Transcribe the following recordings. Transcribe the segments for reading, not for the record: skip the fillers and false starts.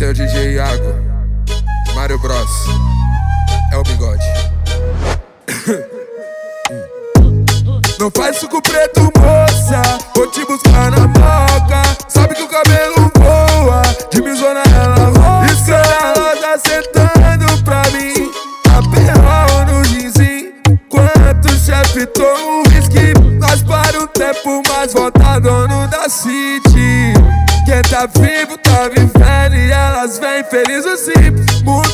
é o DJ Iago, Mario Bros, é o bigode. Não faz suco preto, moça, vou te buscar na moca. Sabe que o cabelo voa, de misona ela roça. Isso ela tá sentando pra mim, aperrou no ginzinho. Enquanto o chefe toma um whisky, nós para um tempo, mas volta dono da city. Quem tá vivo tá vivendo e elas vêm felizes ou simples. Mundo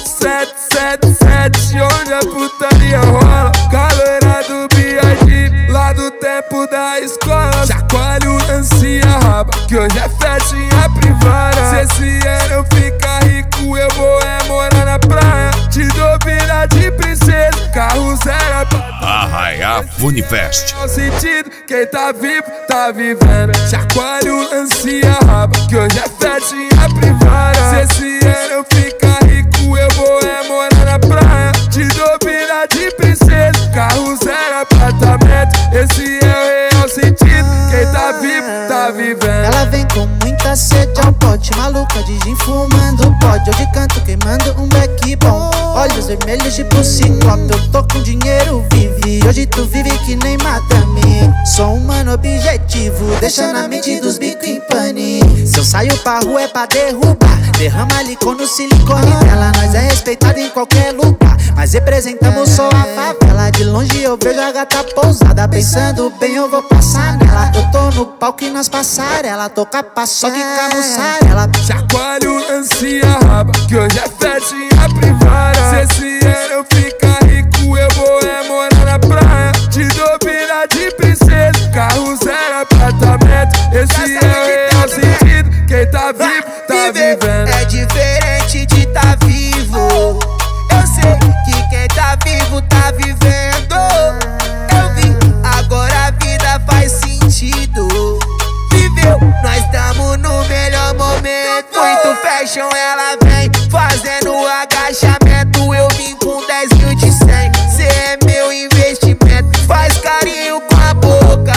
777, onde a putaria rola. Galera do B.I.G, lá do tempo da escola. Chacoalha o lance e a raba, que hoje é festinha privada. Se esse ano ficar rico, eu vou morar na praia. Te dou vida de princesa, carro zero apartamento. Arraiá Funifest. Sentido, quem tá vivo, tá vivendo. Chacoalha o lance e a raba, que hoje é festinha privada. Se esse ano ficar rico, eu vou morar na praia. Te dou vida de princesa, carro zero apartamento. Esse é o real sentido, quem tá vivo, tá vivendo. Ela vem com muita sede ao pote, maluca de gin fumando pode. Eu de canto queimando um beck bom, olhos vermelhos tipo ciclope. Eu tô com dinheiro, vive, hoje tu vive que nem madame. Sou um mano objetivo, deixando a mente dos bico em pane. Se eu saio pra rua é pra derrubar, derrama licor no silicone dela. Nós é respeitado em qualquer lugar, mas representamos só a favela. De longe eu vejo a gata pousada, pensando bem eu vou passar nela. Eu tô no palco e nas passarela, tô com a paçoca e com a mussarela. Chacoalha o lance e a raba, que hoje é festinha privada. Se esse ano ficar rico, eu vou morar na praia. Te dou vida de princesa, carro zero apartamento. Esse é o real sentido, quem tá vivo, tá vivendo. É diferente de tá vivo, eu sei que quem tá vivo, tá vivendo. Eu vi, agora a vida faz sentido. Viveu, nós tamo no melhor momento. Muito fashion, ela vem fazendo agachamento. Eu vim com 10 mil de 100, cê é meu investimento. Faz carinho com a boca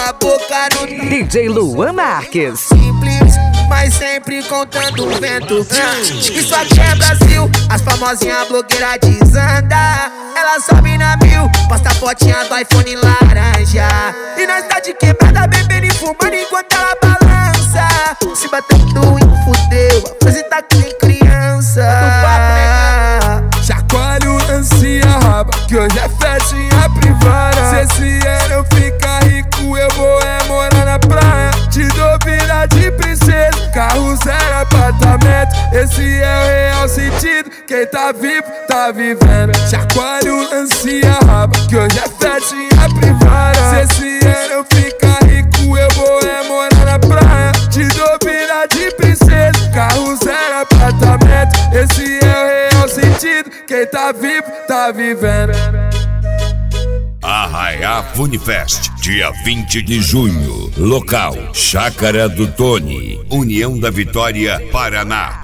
no DJ Luan Marques. Simples, mas sempre contando o vento. Isso aqui é Brasil, as famosinhas blogueiras desanda. Ela sobe na 1000, posta fotinha do iPhone laranja. E nós tá de quebrada, bebendo e fumando enquanto ela balança. Se batendo e fudeu, a frase tá que nem criança. Chacoalha o lance e a raba, que hoje é festinha privada. Se esse ano ficar rico, eu vou morar na praia. Te dou vida de princesa, carro zero apartamento. Esse é o real sentido, quem tá vivo, tá vivendo. Chacoalha o lance e a raba, que hoje é festinha privada. Se esse ano ficar rico, eu vou morar na praia. Te dou vida de princesa, carro zero apartamento. Esse é o real sentido, quem tá vivo, tá vivendo. Arraiá Funifest, dia 20 de junho. Local: Chácara do Tony, União da Vitória, Paraná.